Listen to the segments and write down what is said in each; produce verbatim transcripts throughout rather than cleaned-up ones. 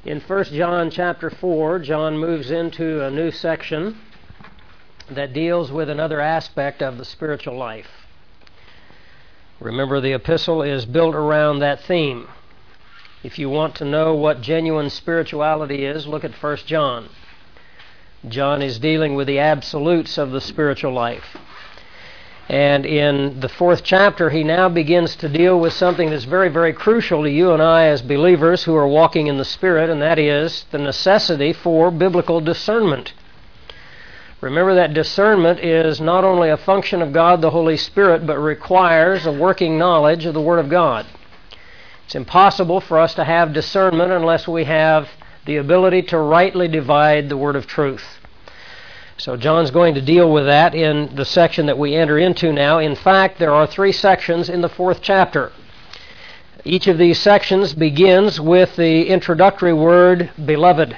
In First John chapter four, John moves into a new section that deals with another aspect of the spiritual life. Remember, the epistle is built around that theme. If you want to know what genuine spirituality is, look at First John. John is dealing with the absolutes of the spiritual life. And in the fourth chapter, he now begins to deal with something that's very, very crucial to you and I as believers who are walking in the Spirit, and that is the necessity for biblical discernment. Remember that discernment is not only a function of God the Holy Spirit, but requires a working knowledge of the Word of God. It's impossible for us to have discernment unless we have the ability to rightly divide the Word of truth. So John's going to deal with that in the section that we enter into now. In fact, there are three sections in the fourth chapter. Each of these sections begins with the introductory word, beloved.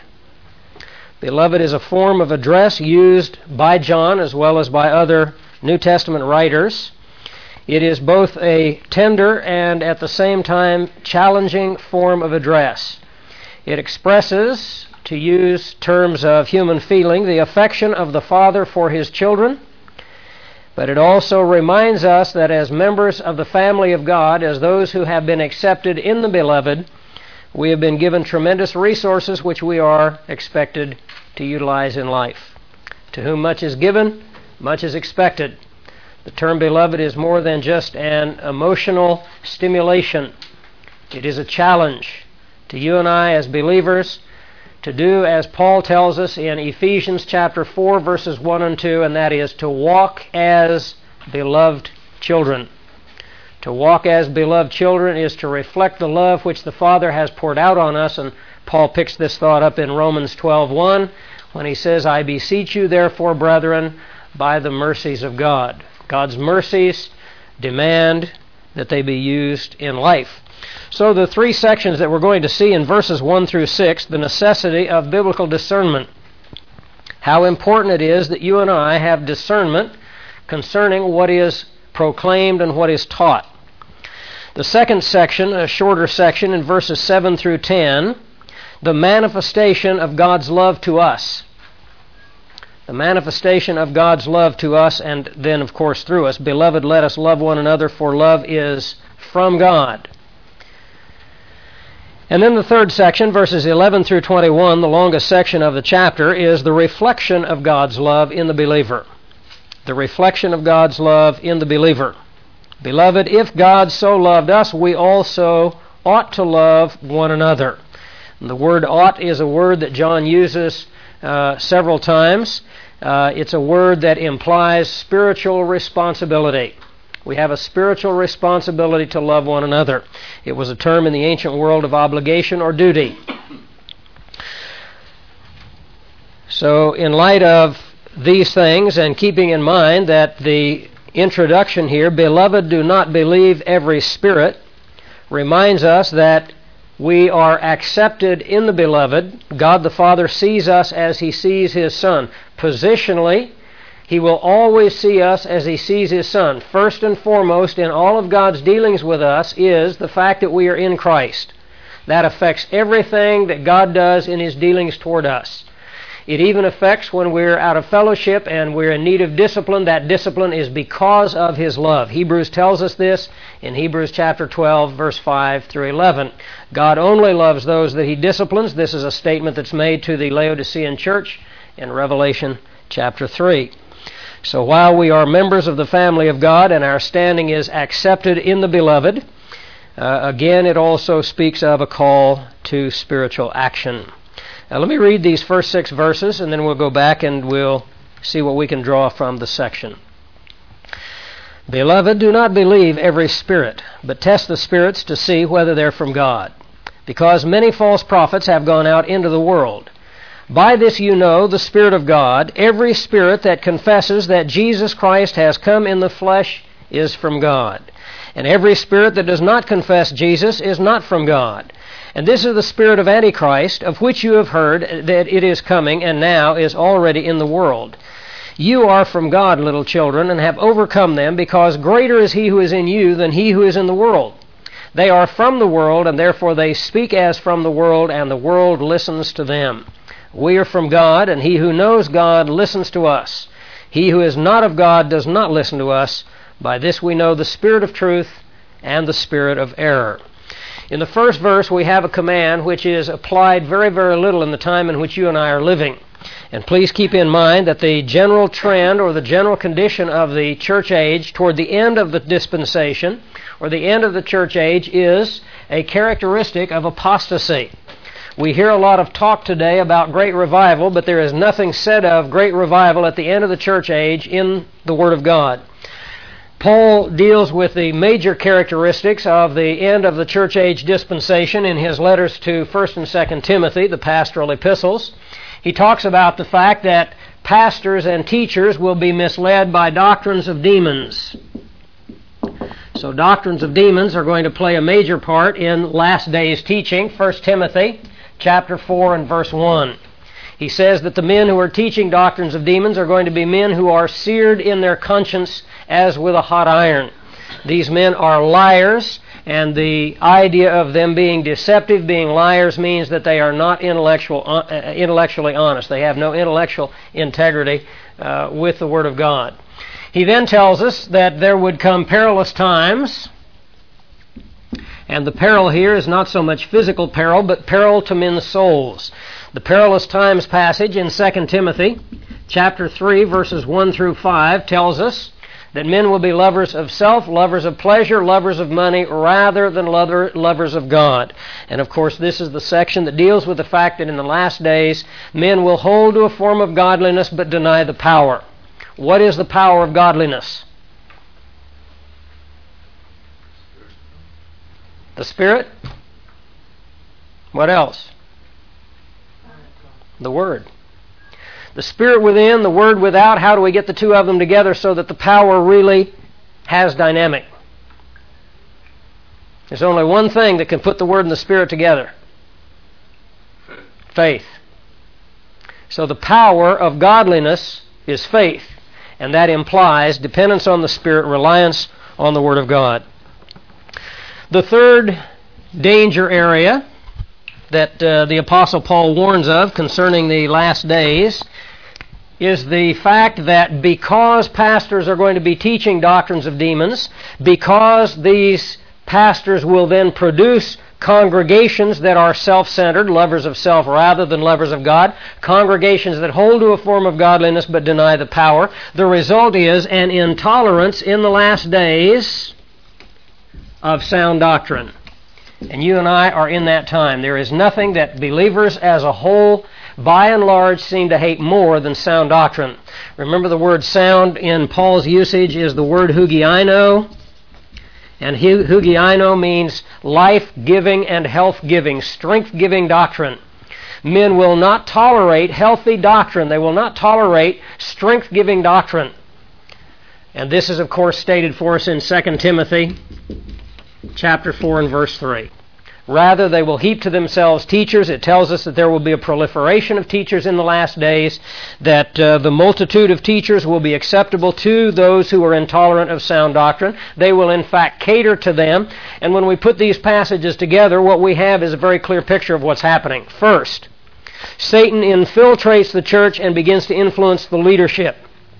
Beloved is a form of address used by John as well as by other New Testament writers. It is both a tender and at the same time challenging form of address. It expresses, to use terms of human feeling, the affection of the Father for His children, but it also reminds us that as members of the family of God, as those who have been accepted in the Beloved, we have been given tremendous resources which we are expected to utilize in life. To whom much is given, much is expected. The term beloved is more than just an emotional stimulation. It is a challenge to you and I as believers to do as Paul tells us in Ephesians chapter four, verses one and two, and that is to walk as beloved children. To walk as beloved children is to reflect the love which the Father has poured out on us, and Paul picks this thought up in Romans twelve one when he says, I beseech you therefore, brethren, by the mercies of God. God's mercies demand that they be used in life. So the three sections that we're going to see in verses one through six, the necessity of biblical discernment. How important it is that you and I have discernment concerning what is proclaimed and what is taught. The second section, a shorter section in verses seven through ten, the manifestation of God's love to us. The manifestation of God's love to us and then, of course, through us. Beloved, let us love one another, for love is from God. And then the third section, verses eleven through twenty-one, the longest section of the chapter, is the reflection of God's love in the believer. The reflection of God's love in the believer. Beloved, if God so loved us, we also ought to love one another. And the word ought is a word that John uses uh, several times. Uh, it's a word that implies spiritual responsibility. We have a spiritual responsibility to love one another. It was a term in the ancient world of obligation or duty. So in light of these things, and keeping in mind that the introduction here, beloved, do not believe every spirit, reminds us that we are accepted in the Beloved. God the Father sees us as He sees His Son. Positionally, He will always see us as He sees His Son. First and foremost in all of God's dealings with us is the fact that we are in Christ. That affects everything that God does in His dealings toward us. It even affects when we're out of fellowship and we're in need of discipline. That discipline is because of His love. Hebrews tells us this in Hebrews chapter twelve, verse five through eleven. God only loves those that He disciplines. This is a statement that's made to the Laodicean church in Revelation chapter three. So while we are members of the family of God and our standing is accepted in the Beloved, uh, again it also speaks of a call to spiritual action. Now let me read these first six verses and then we'll go back and we'll see what we can draw from the section. Beloved, do not believe every spirit, but test the spirits to see whether they're from God, because many false prophets have gone out into the world. By this you know the Spirit of God. Every spirit that confesses that Jesus Christ has come in the flesh is from God. And every spirit that does not confess Jesus is not from God. And this is the spirit of Antichrist, of which you have heard that it is coming and now is already in the world. You are from God, little children, and have overcome them, because greater is He who is in you than he who is in the world. They are from the world, and therefore they speak as from the world, and the world listens to them. We are from God, and he who knows God listens to us. He who is not of God does not listen to us. By this we know the spirit of truth and the spirit of error. In the first verse, we have a command which is applied very, very little in the time in which you and I are living. And please keep in mind that the general trend or the general condition of the church age toward the end of the dispensation or the end of the church age is a characteristic of apostasy. We hear a lot of talk today about great revival, but there is nothing said of great revival at the end of the church age in the Word of God. Paul deals with the major characteristics of the end of the church age dispensation in his letters to First and Second Timothy, the pastoral epistles. He talks about the fact that pastors and teachers will be misled by doctrines of demons. So doctrines of demons are going to play a major part in last days teaching. First Timothy chapter four and verse one. He says that the men who are teaching doctrines of demons are going to be men who are seared in their conscience as with a hot iron. These men are liars, and the idea of them being deceptive, being liars, means that they are not intellectual, uh, intellectually honest. They have no intellectual integrity uh, with the Word of God. He then tells us that there would come perilous times, and the peril here is not so much physical peril, but peril to men's souls. The perilous times passage in Second Timothy chapter three, verses one through five, tells us that men will be lovers of self, lovers of pleasure, lovers of money, rather than lover, lovers of God. And of course, this is the section that deals with the fact that in the last days, men will hold to a form of godliness but deny the power. What is the power of godliness? The Spirit? What else? The Word. The Spirit within, the Word without. How do we get the two of them together so that the power really has dynamic? There's only one thing that can put the Word and the Spirit together. Faith. So the power of godliness is faith, and that implies dependence on the Spirit, reliance on the Word of God. The third danger area that uh, the Apostle Paul warns of concerning the last days is the fact that because pastors are going to be teaching doctrines of demons, because these pastors will then produce congregations that are self-centered, lovers of self rather than lovers of God, congregations that hold to a form of godliness but deny the power, the result is an intolerance in the last days of sound doctrine. And you and I are in that time. There is nothing that believers as a whole, by and large, seem to hate more than sound doctrine. Remember, the word sound in Paul's usage is the word hugiaino. And hugiaino means life-giving and health-giving, strength-giving doctrine. Men will not tolerate healthy doctrine. They will not tolerate strength-giving doctrine. And this is, of course, stated for us in Second Timothy chapter four and verse three. Rather, they will heap to themselves teachers. It tells us that there will be a proliferation of teachers in the last days, that uh, the multitude of teachers will be acceptable to those who are intolerant of sound doctrine. They will, in fact, cater to them. And when we put these passages together, what we have is a very clear picture of what's happening. First, Satan infiltrates the church and begins to influence the leadership.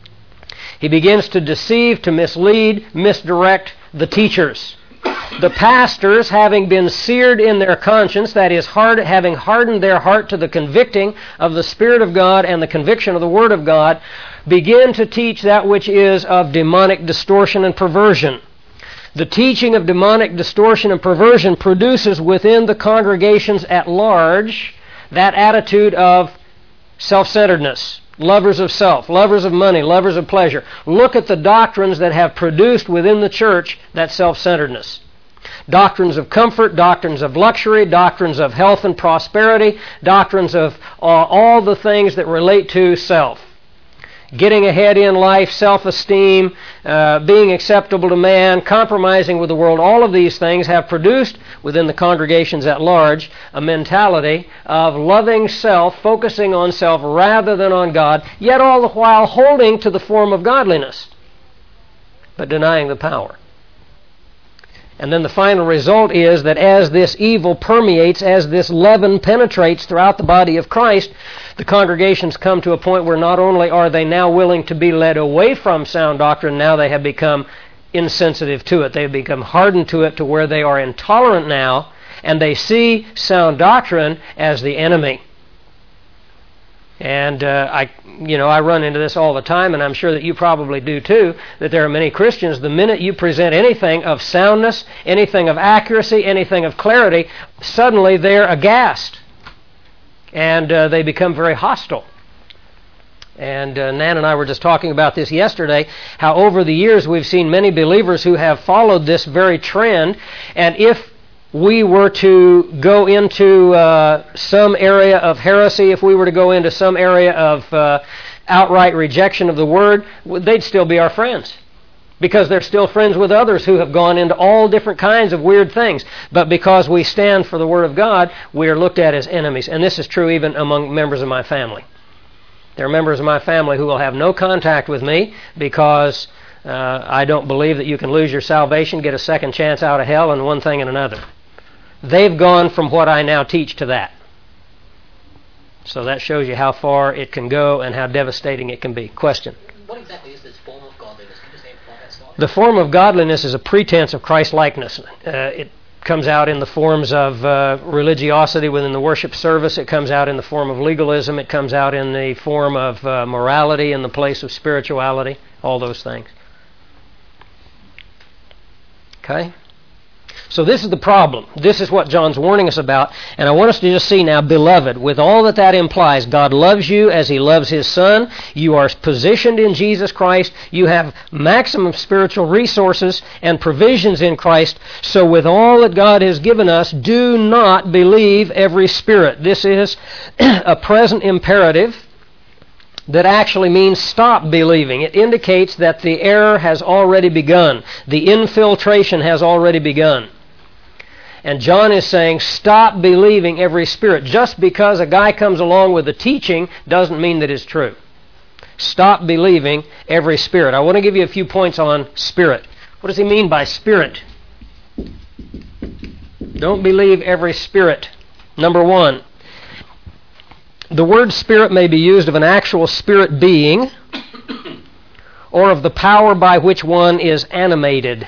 He begins to deceive, to mislead, misdirect the teachers. The pastors, having been seared in their conscience, that is, hard, having hardened their heart to the convicting of the Spirit of God and the conviction of the Word of God, begin to teach that which is of demonic distortion and perversion. The teaching of demonic distortion and perversion produces within the congregations at large that attitude of self-centeredness. Lovers of self, lovers of money, lovers of pleasure. Look at the doctrines that have produced within the church that self-centeredness. Doctrines of comfort, doctrines of luxury, doctrines of health and prosperity, doctrines of uh, all the things that relate to self. Getting ahead in life, self-esteem, uh, being acceptable to man, compromising with the world, all of these things have produced within the congregations at large a mentality of loving self, focusing on self rather than on God, yet all the while holding to the form of godliness, but denying the power. And then the final result is that as this evil permeates, as this leaven penetrates throughout the body of Christ, the congregations come to a point where not only are they now willing to be led away from sound doctrine, now they have become insensitive to it. They have become hardened to it to where they are intolerant now, and they see sound doctrine as the enemy. And uh, I, you know, I run into this all the time, and I'm sure that you probably do too, that there are many Christians, the minute you present anything of soundness, anything of accuracy, anything of clarity, suddenly they're aghast. And uh, they become very hostile. And uh, Nan and I were just talking about this yesterday, how over the years we've seen many believers who have followed this very trend, and if we were to go into uh, some area of heresy, if we were to go into some area of uh, outright rejection of the Word, they'd still be our friends. Because they're still friends with others who have gone into all different kinds of weird things. But because we stand for the Word of God, we are looked at as enemies. And this is true even among members of my family. There are members of my family who will have no contact with me because uh, I don't believe that you can lose your salvation, get a second chance out of hell, and one thing and another. They've gone from what I now teach to that. So that shows you how far it can go and how devastating it can be. Question? What exactly is this form of godliness? Can you just amplify that slightly? The form of godliness is a pretense of Christ-likeness. Uh, it comes out in the forms of uh, religiosity within the worship service. It comes out in the form of legalism. It comes out in the form of uh, morality in the place of spirituality. All those things. Okay? So this is the problem. This is what John's warning us about. And I want us to just see now, beloved, with all that that implies, God loves you as He loves His Son. You are positioned in Jesus Christ. You have maximum spiritual resources and provisions in Christ. So with all that God has given us, do not believe every spirit. This is a present imperative that actually means stop believing. It indicates that the error has already begun. The infiltration has already begun. And John is saying, stop believing every spirit. Just because a guy comes along with a teaching doesn't mean that it's true. Stop believing every spirit. I want to give you a few points on spirit. What does he mean by spirit? Don't believe every spirit. Number one, the word spirit may be used of an actual spirit being or of the power by which one is animated.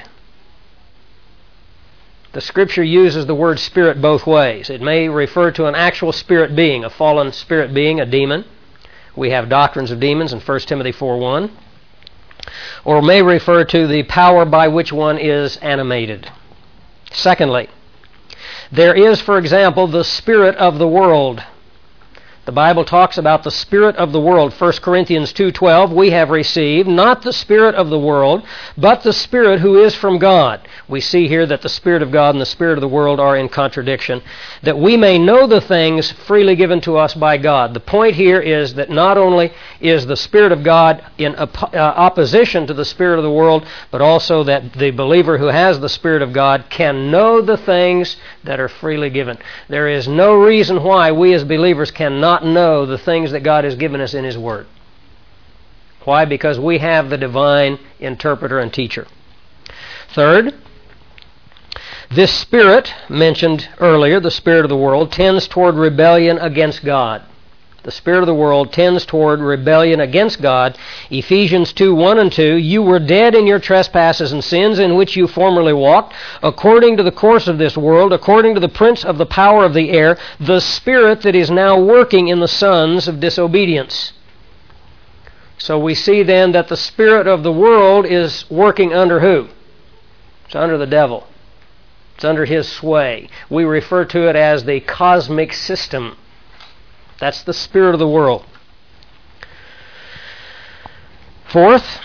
The Scripture uses the word spirit both ways. It may refer to an actual spirit being, a fallen spirit being, a demon. We have doctrines of demons in First Timothy four one. Or may refer to the power by which one is animated. Secondly, there is, for example, the spirit of the world. The Bible talks about the spirit of the world. First Corinthians two twelve, we have received not the spirit of the world, but the Spirit who is from God. We see here that the Spirit of God and the Spirit of the world are in contradiction, that we may know the things freely given to us by God. The point here is that not only is the Spirit of God in op- uh, opposition to the Spirit of the world, but also that the believer who has the Spirit of God can know the things that are freely given. There is no reason why we as believers cannot know the things that God has given us in His Word. Why? Because we have the divine interpreter and teacher. Third, this spirit mentioned earlier, the spirit of the world, tends toward rebellion against God. The spirit of the world tends toward rebellion against God. Ephesians two one and two, you were dead in your trespasses and sins in which you formerly walked, according to the course of this world, according to the prince of the power of the air, the spirit that is now working in the sons of disobedience. So we see then that the spirit of the world is working under who? It's under the devil. It's under his sway. We refer to it as the cosmic system. That's the spirit of the world. Fourth,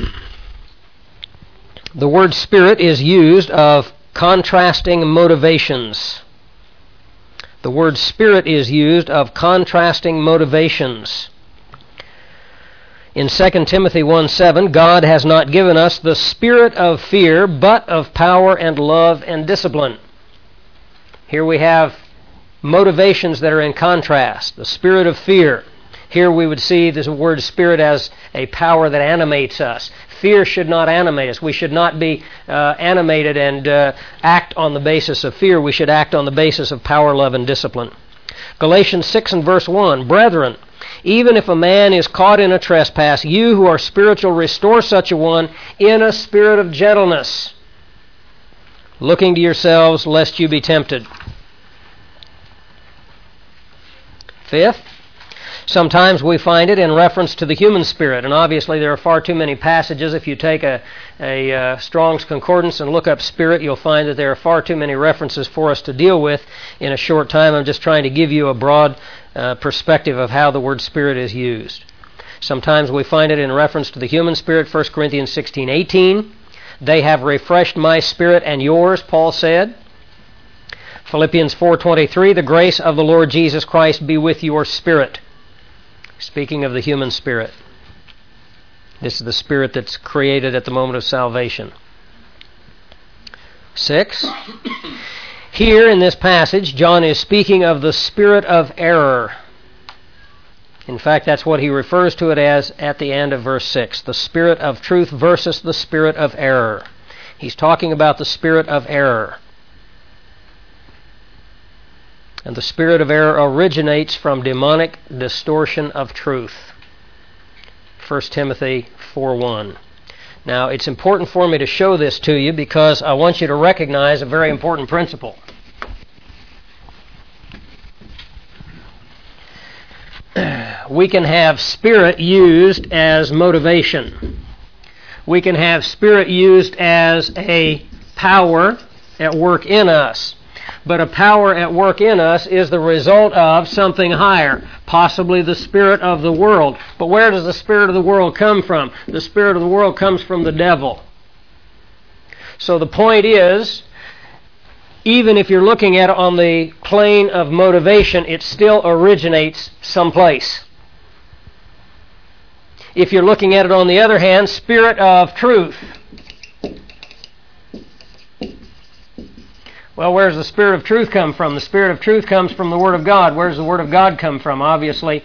the word spirit is used of contrasting motivations. The word spirit is used of contrasting motivations. In Second Timothy one seven, God has not given us the spirit of fear, but of power and love and discipline. Here we have motivations that are in contrast. The spirit of fear. Here we would see this word spirit as a power that animates us. Fear should not animate us. We should not be uh, animated and uh, act on the basis of fear. We should act on the basis of power, love, and discipline. Galatians six and verse one, Brethren, even if a man is caught in a trespass, you who are spiritual restore such a one in a spirit of gentleness, looking to yourselves lest you be tempted. Fifth, sometimes we find it in reference to the human spirit, and obviously there are far too many passages. If you take a, a uh, Strong's Concordance and look up spirit, you'll find that there are far too many references for us to deal with in a short time. I'm just trying to give you a broad uh, perspective of how the word spirit is used. Sometimes we find it in reference to the human spirit, First Corinthians sixteen eighteen. They have refreshed my spirit and yours, Paul said. Philippians four twenty-three, the grace of the Lord Jesus Christ be with your spirit. Speaking of the human spirit. This is the spirit that's created at the moment of salvation. Six, here in this passage, John is speaking of the spirit of error. In fact, that's what he refers to it as at the end of verse six, the spirit of truth versus the spirit of error. He's talking about the spirit of error. And the spirit of error originates from demonic distortion of truth. First Timothy four one. Now, it's important for me to show this to you because I want you to recognize a very important principle. We can have spirit used as motivation. We can have spirit used as a power at work in us. But a power at work in us is the result of something higher, possibly the spirit of the world. But where does the spirit of the world come from? The spirit of the world comes from the devil. So the point is, even if you're looking at it on the plane of motivation, it still originates someplace. If you're looking at it on the other hand, spirit of truth. Well, where does the spirit of truth come from? The spirit of truth comes from the Word of God. Where does the Word of God come from? Obviously.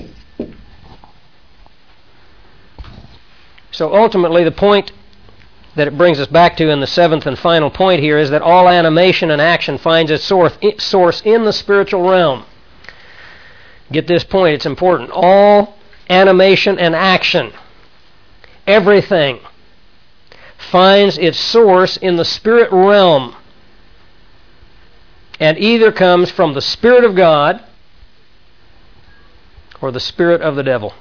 So ultimately, the point that it brings us back to in the seventh and final point here is that all animation and action finds its source in the spiritual realm. Get this point, it's important. All animation and action, everything, finds its source in the spirit realm, and either comes from the Spirit of God or the spirit of the devil.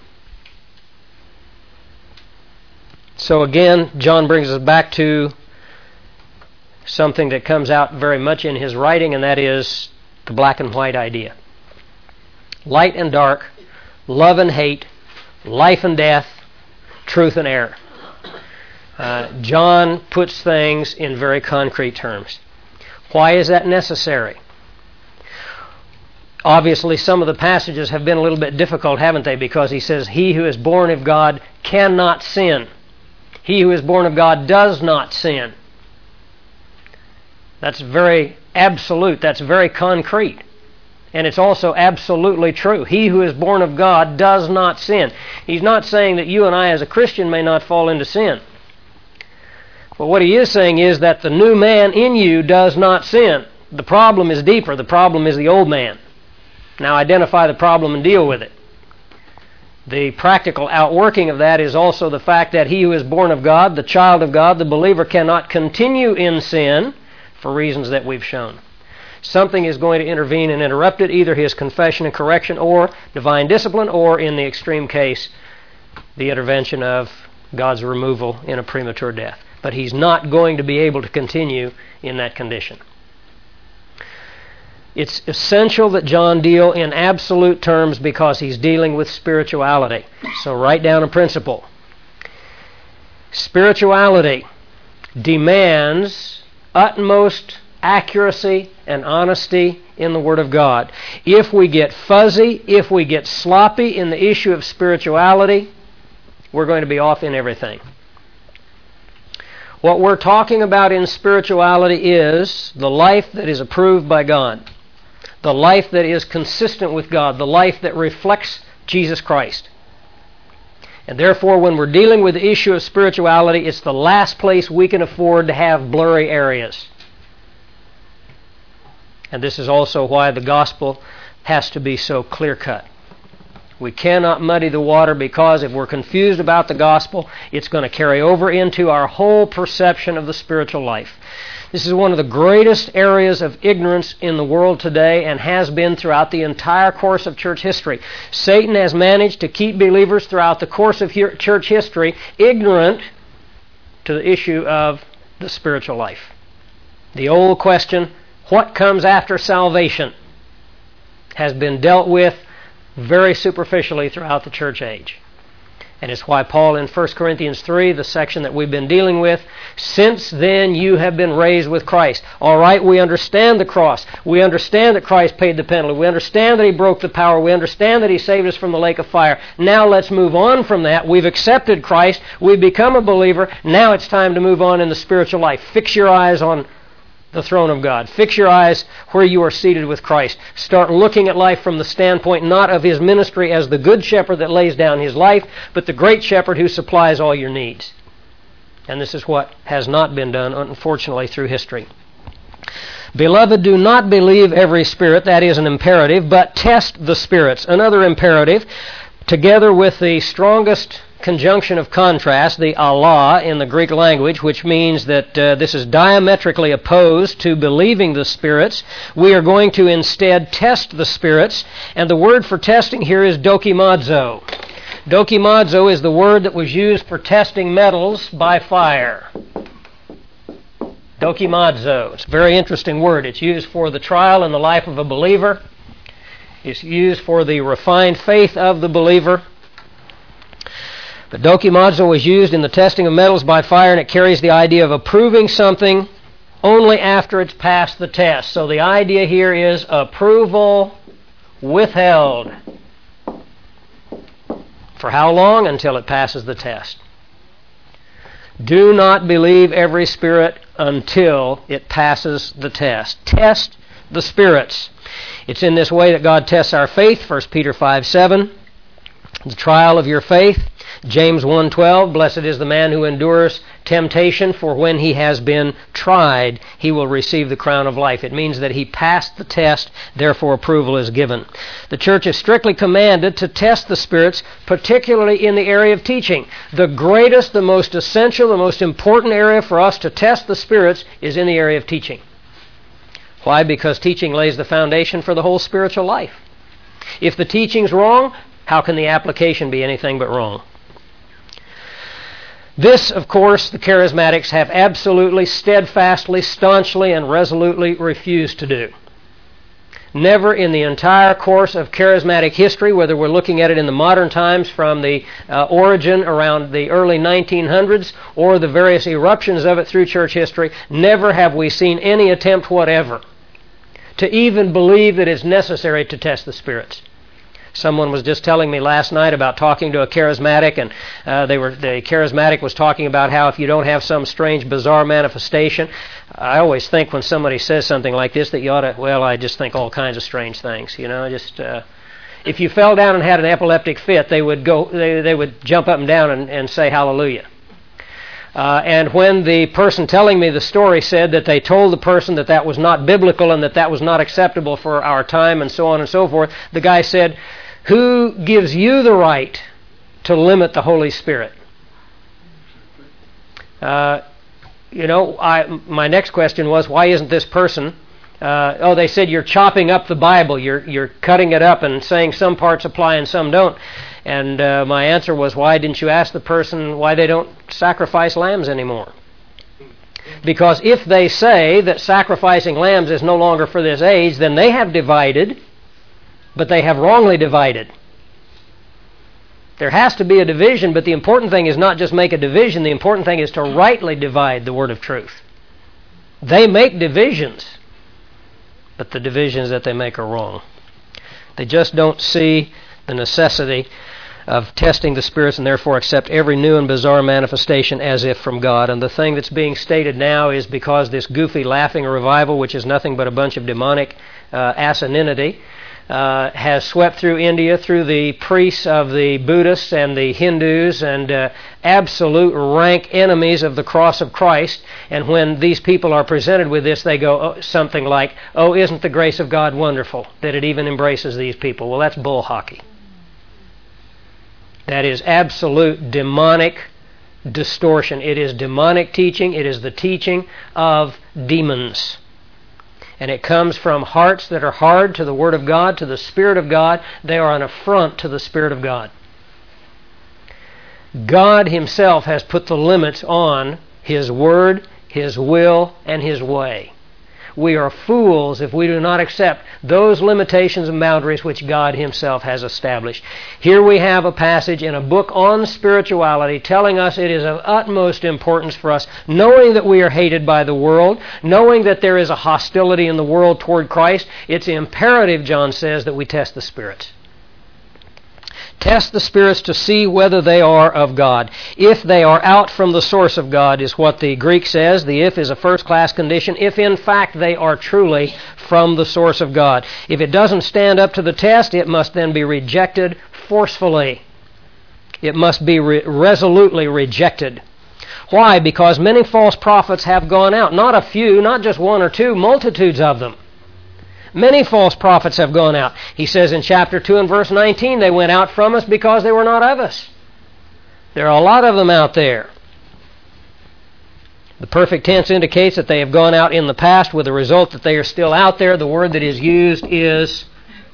So again, John brings us back to something that comes out very much in his writing, and that is the black and white idea. Light and dark, love and hate, life and death, truth and error. Uh, John puts things in very concrete terms. Why is that necessary? Obviously, some of the passages have been a little bit difficult, haven't they? Because he says, he who is born of God cannot sin. He who is born of God does not sin. That's very absolute. That's very concrete. And it's also absolutely true. He who is born of God does not sin. He's not saying that you and I as a Christian may not fall into sin. But what he is saying is that the new man in you does not sin. The problem is deeper. The problem is the old man. Now identify the problem and deal with it. The practical outworking of that is also the fact that he who is born of God, the child of God, the believer, cannot continue in sin for reasons that we've shown. Something is going to intervene and interrupt it, either his confession and correction or divine discipline, or in the extreme case, the intervention of God's removal in a premature death. But he's not going to be able to continue in that condition. It's essential that John deal in absolute terms because he's dealing with spirituality. So write down a principle. Spirituality demands utmost accuracy and honesty in the Word of God. If we get fuzzy, if we get sloppy in the issue of spirituality, we're going to be off in everything. What we're talking about in spirituality is the life that is approved by God, the life that is consistent with God, the life that reflects Jesus Christ. And therefore, when we're dealing with the issue of spirituality, it's the last place we can afford to have blurry areas. And this is also why the gospel has to be so clear-cut. We cannot muddy the water, because if we're confused about the gospel, it's going to carry over into our whole perception of the spiritual life. This is one of the greatest areas of ignorance in the world today, and has been throughout the entire course of church history. Satan has managed to keep believers throughout the course of church history ignorant to the issue of the spiritual life. The old question, what comes after salvation, has been dealt with very superficially throughout the church age. And it's why Paul in First Corinthians three, the section that we've been dealing with, since then you have been raised with Christ. All right, we understand the cross. We understand that Christ paid the penalty. We understand that He broke the power. We understand that He saved us from the lake of fire. Now let's move on from that. We've accepted Christ. We've become a believer. Now it's time to move on in the spiritual life. Fix your eyes on the throne of God. Fix your eyes where you are seated with Christ. Start looking at life from the standpoint not of His ministry as the good shepherd that lays down His life, but the great shepherd who supplies all your needs. And this is what has not been done, unfortunately, through history. Beloved, do not believe every spirit, that is an imperative, but test the spirits, another imperative, together with the strongest conjunction of contrast, the Allah in the Greek language, which means that uh, this is diametrically opposed to believing the spirits. We are going to instead test the spirits, and the word for testing here is dokimazo. Dokimazo is the word that was used for testing metals by fire. Dokimazo. It's a very interesting word. It's used for the trial in the life of a believer. It's used for the refined faith of the believer. But dokimazo was used in the testing of metals by fire, and it carries the idea of approving something only after it's passed the test. So the idea here is approval withheld. For how long? Until it passes the test. Do not believe every spirit until it passes the test. Test the spirits. It's in this way that God tests our faith. First Peter five seven. The trial of your faith. James one twelve, blessed is the man who endures temptation, for when he has been tried, he will receive the crown of life. It means that he passed the test, therefore approval is given. The church is strictly commanded to test the spirits, particularly in the area of teaching. The greatest, the most essential, the most important area for us to test the spirits is in the area of teaching. Why? Because teaching lays the foundation for the whole spiritual life. If the teaching's wrong, how can the application be anything but wrong? This, of course, the charismatics have absolutely, steadfastly, staunchly, and resolutely refused to do. Never in the entire course of charismatic history, whether we're looking at it in the modern times from the uh, origin around the early nineteen hundreds or the various eruptions of it through church history, never have we seen any attempt whatever to even believe that it's necessary to test the spirits. Someone was just telling me last night about talking to a charismatic, and uh, they were the charismatic was talking about how if you don't have some strange, bizarre manifestation, I always think when somebody says something like this that you ought to, well, I just think all kinds of strange things, you know, just uh, if you fell down and had an epileptic fit, they would go, they, they would jump up and down and, and say hallelujah. Uh, and when the person telling me the story said that they told the person that that was not biblical and that that was not acceptable for our time and so on and so forth, the guy said, who gives you the right to limit the Holy Spirit? Uh, you know, I, my next question was, why isn't this person... Uh, oh, they said you're chopping up the Bible. You're you're cutting it up and saying some parts apply and some don't. And uh, my answer was, why didn't you ask the person why they don't sacrifice lambs anymore? Because if they say that sacrificing lambs is no longer for this age, then they have divided, but they have wrongly divided. There has to be a division, but the important thing is not just make a division. The important thing is to rightly divide the word of truth. They make divisions, but the divisions that they make are wrong. They just don't see the necessity of testing the spirits and therefore accept every new and bizarre manifestation as if from God. And the thing that's being stated now is because this goofy laughing revival, which is nothing but a bunch of demonic uh, asininity, uh, has swept through India, through the priests of the Buddhists and the Hindus, and uh, absolute rank enemies of the cross of Christ. And when these people are presented with this, they go oh, something like, "Oh, isn't the grace of God wonderful that it even embraces these people?" Well, that's bull hockey. That is absolute demonic distortion. It is demonic teaching. It is the teaching of demons. And it comes from hearts that are hard to the Word of God, to the Spirit of God. They are an affront to the Spirit of God. God Himself has put the limits on His Word, His will, and His way. We are fools if we do not accept those limitations and boundaries which God Himself has established. Here we have a passage in a book on spirituality telling us it is of utmost importance for us, knowing that we are hated by the world, knowing that there is a hostility in the world toward Christ. It's imperative, John says, that we test the spirits. Test the spirits to see whether they are of God. If they are out from the source of God is what the Greek says. The if is a first-class condition. If in fact they are truly from the source of God. If it doesn't stand up to the test, it must then be rejected forcefully. It must be re- resolutely rejected. Why? Because many false prophets have gone out. Not a few, not just one or two, multitudes of them. Many false prophets have gone out. He says in chapter two and verse nineteen, they went out from us because they were not of us. There are a lot of them out there. The perfect tense indicates that they have gone out in the past with the result that they are still out there. The word that is used is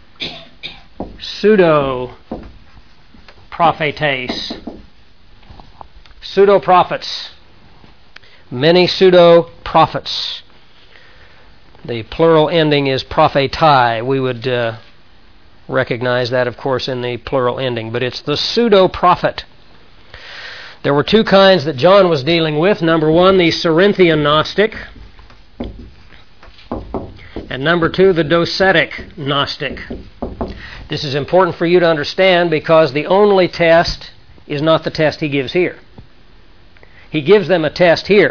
pseudo-prophetes. Pseudo-prophets. Many pseudo-prophets. The plural ending is propheti. We would uh, recognize that, of course, in the plural ending. But it's the pseudo-prophet. There were two kinds that John was dealing with. Number one, the Cerinthian Gnostic. And number two, the Docetic Gnostic. This is important for you to understand because the only test is not the test he gives here. He gives them a test here.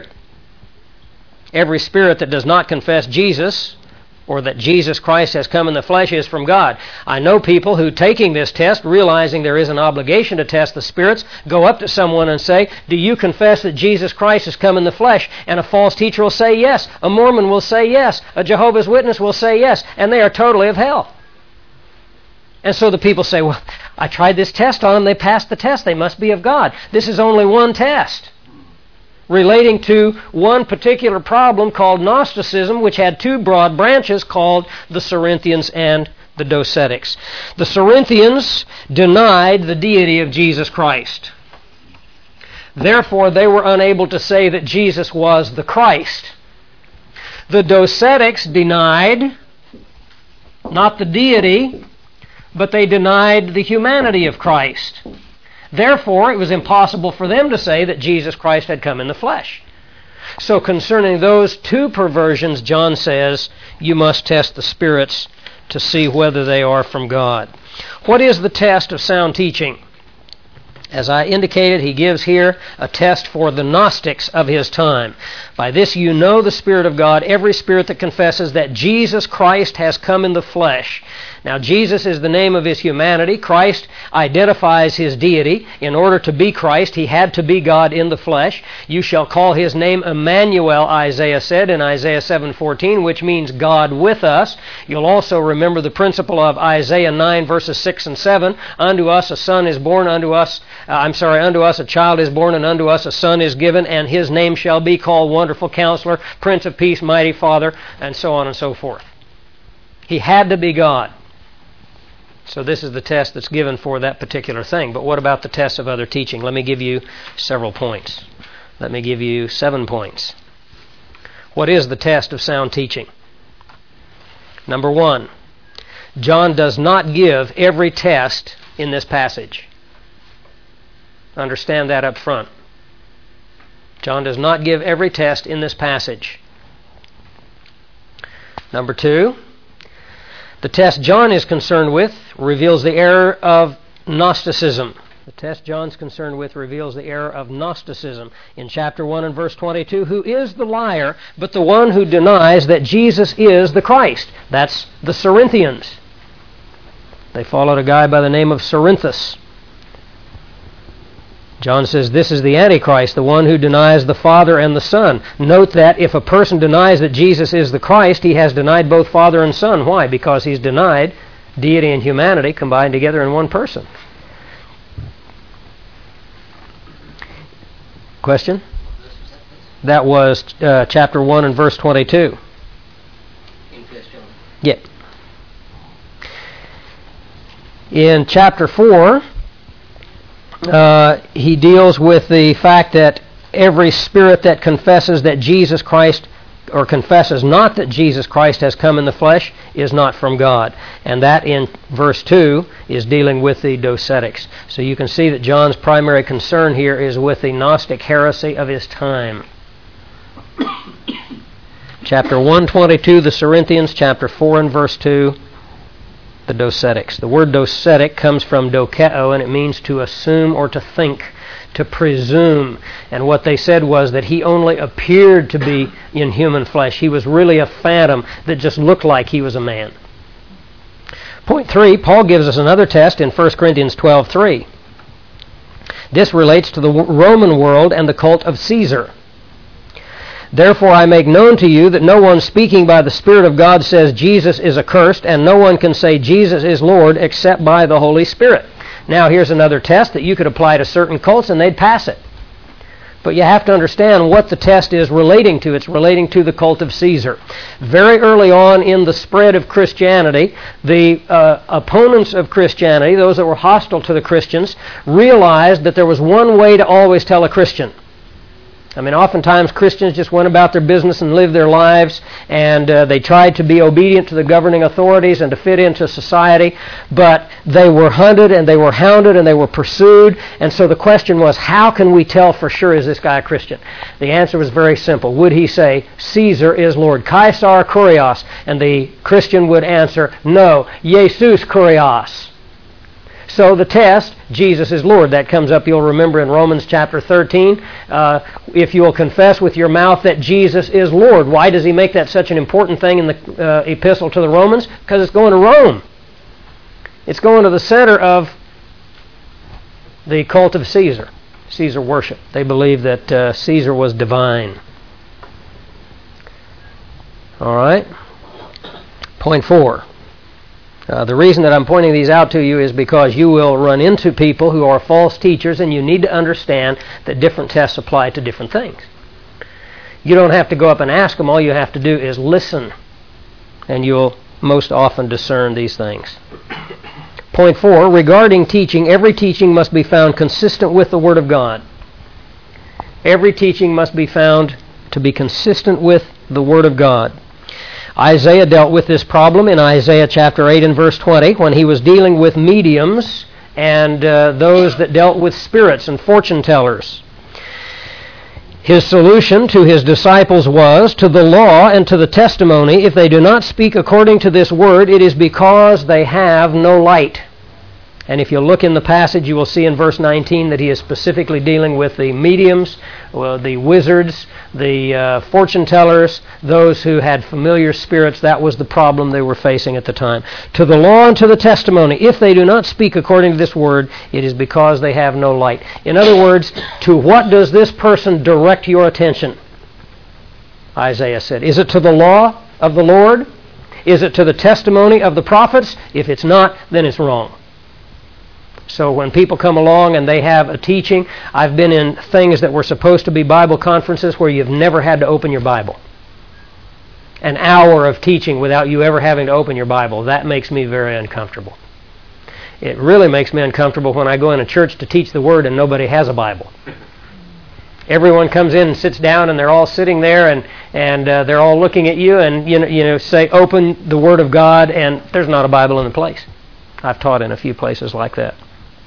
Every spirit that does not confess Jesus, or that Jesus Christ has come in the flesh, is from God. I know people who, taking this test, realizing there is an obligation to test the spirits, go up to someone and say, "Do you confess that Jesus Christ has come in the flesh?" And a false teacher will say yes. A Mormon will say yes. A Jehovah's Witness will say yes. And they are totally of hell. And so the people say, "Well, I tried this test on them. They passed the test. They must be of God." This is only one test relating to one particular problem called Gnosticism, which had two broad branches called the Cerinthians and the Docetics. The Cerinthians denied the deity of Jesus Christ. Therefore, they were unable to say that Jesus was the Christ. The Docetics denied not the deity, but they denied the humanity of Christ. Therefore, it was impossible for them to say that Jesus Christ had come in the flesh. So concerning those two perversions, John says, you must test the spirits to see whether they are from God. What is the test of sound teaching? As I indicated, he gives here a test for the Gnostics of his time. By this you know the Spirit of God, every spirit that confesses that Jesus Christ has come in the flesh. Now, Jesus is the name of his humanity. Christ identifies his deity. In order to be Christ, he had to be God in the flesh. You shall call his name Emmanuel, Isaiah said in Isaiah seven fourteen, which means God with us. You'll also remember the principle of Isaiah nine, verses six and seven. Unto us a son is born, unto us, uh, I'm sorry, unto us a child is born, and unto us a son is given, and his name shall be called Wonderful Counselor, Prince of Peace, Mighty Father, and so on and so forth. He had to be God. So this is the test that's given for that particular thing. But what about the test of other teaching? Let me give you several points. Let me give you seven points. What is the test of sound teaching? Number one, John does not give every test in this passage. Understand that up front. John does not give every test in this passage. Number two, the test John is concerned with reveals the error of Gnosticism. The test John's concerned with reveals the error of Gnosticism. In chapter one and verse twenty-two, who is the liar but the one who denies that Jesus is the Christ? That's the Cerinthians. They followed a guy by the name of Cerinthus. John says this is the Antichrist, the one who denies the Father and the Son. Note that if a person denies that Jesus is the Christ, he has denied both Father and Son. Why? Because he's denied deity and humanity combined together in one person. Question? That was uh, chapter one and verse twenty-two. In First John. Yeah. In chapter four, uh, he deals with the fact that every spirit that confesses that Jesus Christ, or confesses not that Jesus Christ has come in the flesh, is not from God. And that in verse two is dealing with the Docetics. So you can see that John's primary concern here is with the Gnostic heresy of his time. Chapter one twenty-two, the Cerinthians. Chapter four and verse two, the Docetics. The word docetic comes from dokeo, and it means to assume or to think, to presume. And what they said was that he only appeared to be in human flesh. He was really a phantom that just looked like he was a man. Point three, Paul gives us another test in First Corinthians twelve three. This relates to the Roman world and the cult of Caesar. Therefore I make known to you that no one speaking by the Spirit of God says Jesus is accursed, and no one can say Jesus is Lord except by the Holy Spirit. Now here's another test that you could apply to certain cults and they'd pass it. But you have to understand what the test is relating to. It's relating to the cult of Caesar. Very early on in the spread of Christianity, the uh, opponents of Christianity, those that were hostile to the Christians, realized that there was one way to always tell a Christian. I mean, oftentimes Christians just went about their business and lived their lives, and uh, they tried to be obedient to the governing authorities and to fit into society, but they were hunted and they were hounded and they were pursued, and so the question was, how can we tell for sure, is this guy a Christian? The answer was very simple. Would he say, Caesar is Lord, Caesar Kurios? And the Christian would answer, no, Jesus Kurios. So the test, Jesus is Lord. That comes up, you'll remember, in Romans chapter thirteen. Uh, if you will confess with your mouth that Jesus is Lord. Why does he make that such an important thing in the uh, epistle to the Romans? Because it's going to Rome. It's going to the center of the cult of Caesar, Caesar worship. They believe that uh, Caesar was divine. All right? Point four. Uh, the reason that I'm pointing these out to you is because you will run into people who are false teachers, and you need to understand that different tests apply to different things. You don't have to go up and ask them. All you have to do is listen, and you'll most often discern these things. Point four, regarding teaching, every teaching must be found consistent with the Word of God. Every teaching must be found to be consistent with the Word of God. Isaiah dealt with this problem in Isaiah chapter eight and verse twenty when he was dealing with mediums and uh, those that dealt with spirits and fortune tellers. His solution to his disciples was, to the law and to the testimony, if they do not speak according to this word, it is because they have no light. And if you look in the passage, you will see in verse nineteen that he is specifically dealing with the mediums, well, the wizards, the uh, fortune tellers, those who had familiar spirits. That was the problem they were facing at the time. To the law and to the testimony, if they do not speak according to this word, it is because they have no light. In other words, to what does this person direct your attention? Isaiah said, is it to the law of the Lord? Is it to the testimony of the prophets? If it's not, then it's wrong. So when people come along and they have a teaching, I've been in things that were supposed to be Bible conferences where you've never had to open your Bible. An hour of teaching without you ever having to open your Bible. That makes me very uncomfortable. It really makes me uncomfortable when I go in a church to teach the Word and nobody has a Bible. Everyone comes in and sits down and they're all sitting there and, and uh, they're all looking at you and you know, you know say, open the Word of God, and there's not a Bible in the place. I've taught in a few places like that.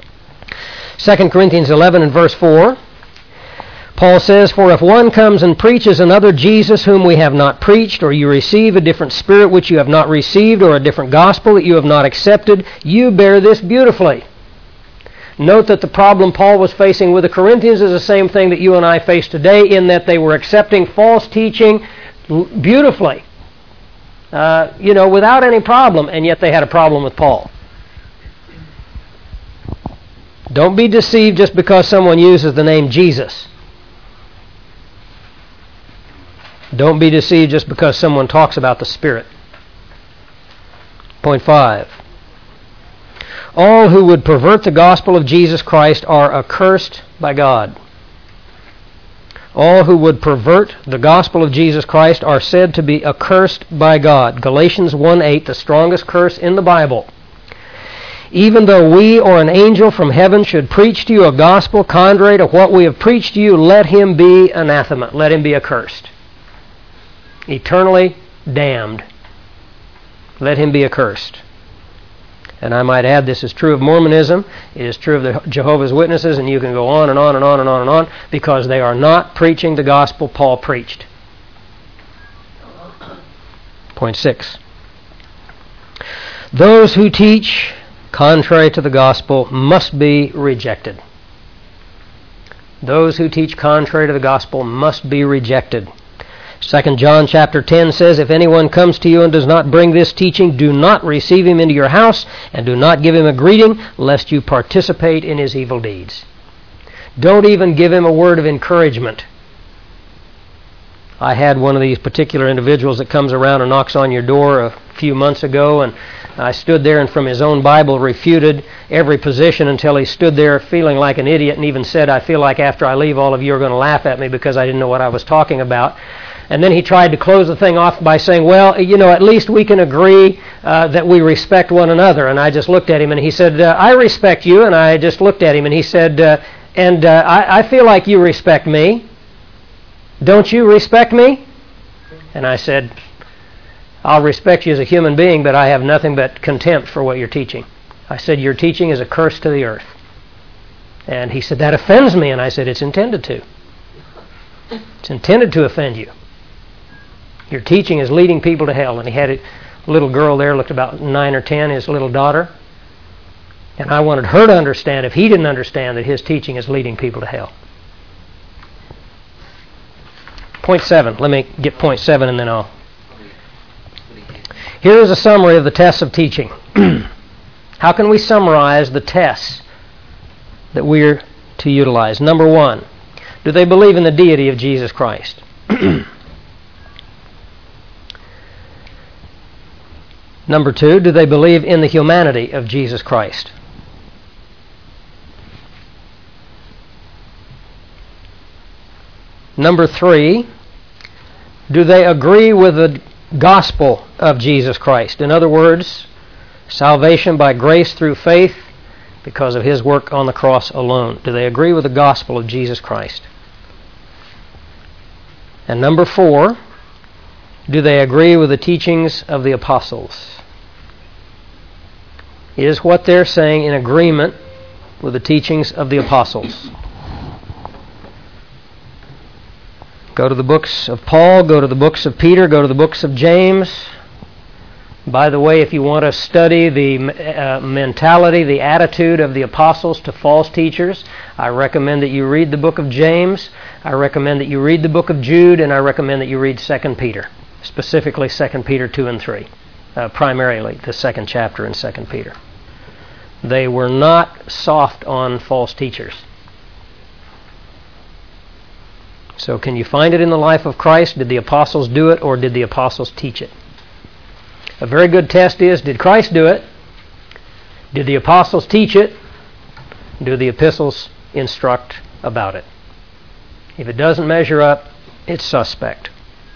Second Corinthians eleven and verse four, Paul says, for if one comes and preaches another Jesus whom we have not preached, or you receive a different spirit which you have not received, or a different gospel that you have not accepted, you bear this beautifully. Note that the problem Paul was facing with the Corinthians is the same thing that you and I face today, in that they were accepting false teaching beautifully, uh, you know, without any problem, and yet they had a problem with Paul. Don't be deceived just because someone uses the name Jesus. Don't be deceived just because someone talks about the Spirit. Point five. All who would pervert the gospel of Jesus Christ are accursed by God. All who would pervert the gospel of Jesus Christ are said to be accursed by God. Galatians one eight, the strongest curse in the Bible. Even though we or an angel from heaven should preach to you a gospel contrary to what we have preached to you, let him be anathema. Let him be accursed. Eternally damned. Let him be accursed. And I might add, this is true of Mormonism, it is true of the Jehovah's Witnesses, and you can go on and on and on and on and on, because they are not preaching the gospel Paul preached. Point six. Those who teach contrary to the gospel must be rejected. Those who teach contrary to the gospel must be rejected. Second John chapter ten says, if anyone comes to you and does not bring this teaching, do not receive him into your house, and do not give him a greeting, lest you participate in his evil deeds. Don't even give him a word of encouragement. I had one of these particular individuals that comes around and knocks on your door a few months ago, and I stood there and from his own Bible refuted every position until he stood there feeling like an idiot and even said, I feel like after I leave all of you are going to laugh at me because I didn't know what I was talking about. And then he tried to close the thing off by saying, well, you know, at least we can agree uh, that we respect one another. And I just looked at him and he said, uh, I respect you. And I just looked at him and he said, uh, and uh, I, I feel like you respect me. Don't you respect me? And I said, I'll respect you as a human being, but I have nothing but contempt for what you're teaching. I said, your teaching is a curse to the earth. And he said, that offends me. And I said, it's intended to. It's intended to offend you. Your teaching is leading people to hell. And he had a little girl there, looked about nine or ten, his little daughter. And I wanted her to understand, if he didn't understand, that his teaching is leading people to hell. Point seven. Let me get point seven and then I'll... Here is a summary of the tests of teaching. How can we summarize the tests that we're to utilize? Number one, do they believe in the deity of Jesus Christ? Number two, do they believe in the humanity of Jesus Christ? Number three, do they agree with the gospel of Jesus Christ? In other words, salvation by grace through faith because of his work on the cross alone. Do they agree with the gospel of Jesus Christ? And number four, do they agree with the teachings of the apostles? Is what they're saying in agreement with the teachings of the apostles? Go to the books of Paul, go to the books of Peter, go to the books of James. By the way, if you want to study the uh, mentality, the attitude of the apostles to false teachers, I recommend that you read the book of James, I recommend that you read the book of Jude, and I recommend that you read Second Peter, specifically Second Peter two and three, uh, primarily the second chapter in Second Peter. They were not soft on false teachers. So can you find it in the life of Christ? Did the apostles do it, or did the apostles teach it? A very good test is, did Christ do it? Did the apostles teach it? Do the epistles instruct about it? If it doesn't measure up, it's suspect.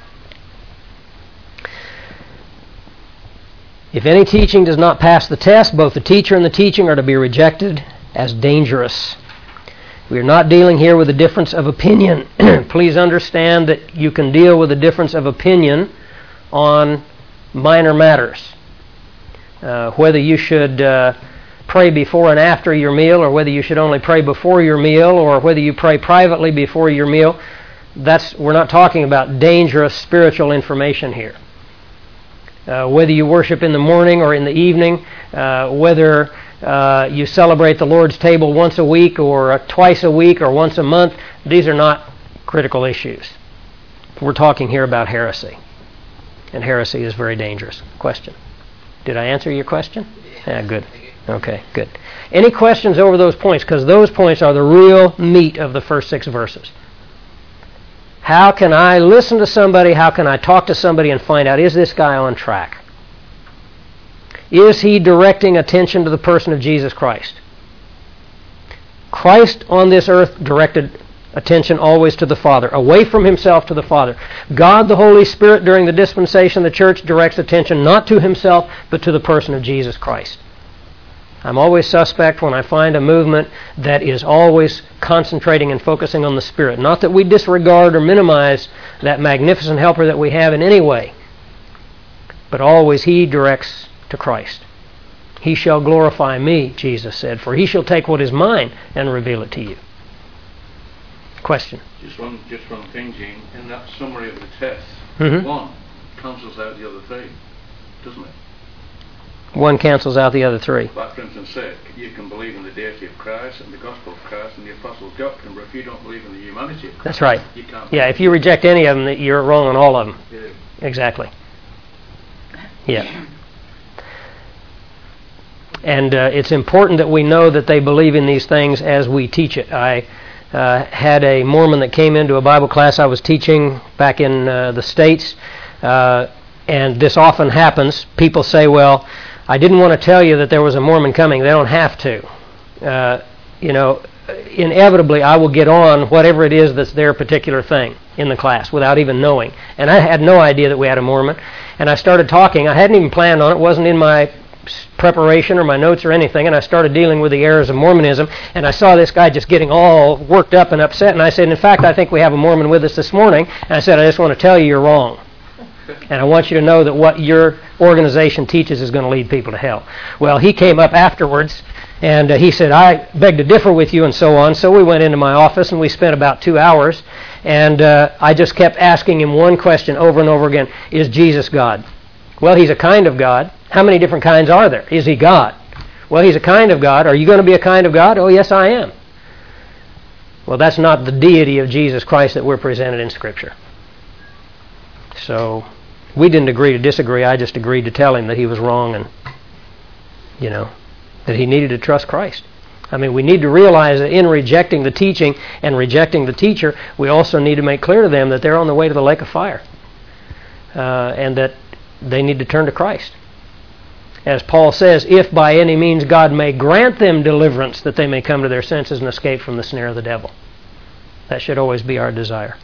If any teaching does not pass the test, both the teacher and the teaching are to be rejected as dangerous. We are not dealing here with a difference of opinion. Please understand that you can deal with a difference of opinion on minor matters. Uh, whether you should uh, pray before and after your meal, or whether you should only pray before your meal, or whether you pray privately before your meal, that's we're not talking about dangerous spiritual information here. Uh, whether you worship in the morning or in the evening, uh, whether uh, you celebrate the Lord's table once a week or uh, twice a week or once a month, these are not critical issues. We're talking here about heresy. And heresy is very dangerous. Question. Did I answer your question? Yeah, good. Okay, good. Any questions over those points? Because those points are the real meat of the first six verses. How can I listen to somebody? How can I talk to somebody and find out, is this guy on track? Is he directing attention to the person of Jesus Christ? Christ on this earth directed attention always to the Father, away from himself to the Father. God, the Holy Spirit, during the dispensation of the church, directs attention not to himself, but to the person of Jesus Christ. I'm always suspect when I find a movement that is always concentrating and focusing on the Spirit. Not that we disregard or minimize that magnificent helper that we have in any way, but always he directs to Christ. He shall glorify me, Jesus said, for he shall take what is mine and reveal it to you. Question? Just one, just one thing, Gene. In that summary of the test, mm-hmm. one cancels out the other three, doesn't it? One cancels out the other three. Like, for instance, say, you can believe in the deity of Christ and the gospel of Christ and the apostles' doctrine, but if you don't believe in the humanity of Christ, that's right. You can't. Yeah, if you reject any of them, you're wrong on all of them. Yeah. Exactly. Yeah. And uh, it's important that we know that they believe in these things as we teach it. I uh, had a Mormon that came into a Bible class I was teaching back in uh, the States, uh, and this often happens. People say, well, I didn't want to tell you that there was a Mormon coming. They don't have to. Uh, you know, inevitably I will get on whatever it is that's their particular thing in the class without even knowing. And I had no idea that we had a Mormon. And I started talking. I hadn't even planned on it. It wasn't in my preparation or my notes or anything. And I started dealing with the errors of Mormonism. And I saw this guy just getting all worked up and upset. And I said, in fact, I think we have a Mormon with us this morning. And I said, I just want to tell you you're wrong. And I want you to know that what your organization teaches is going to lead people to hell. Well, he came up afterwards, and uh, he said, I beg to differ with you, and so on. So we went into my office, and we spent about two hours, and uh, I just kept asking him one question over and over again, is Jesus God? Well, he's a kind of God. How many different kinds are there? Is he God? Well, he's a kind of God. Are you going to be a kind of God? Oh, yes, I am. Well, that's not the deity of Jesus Christ that we're presented in Scripture. So we didn't agree to disagree. I just agreed to tell him that he was wrong and, you know, that he needed to trust Christ. I mean, we need to realize that in rejecting the teaching and rejecting the teacher, we also need to make clear to them that they're on the way to the lake of fire, uh, and that they need to turn to Christ. As Paul says, if by any means God may grant them deliverance, that they may come to their senses and escape from the snare of the devil. That should always be our desire.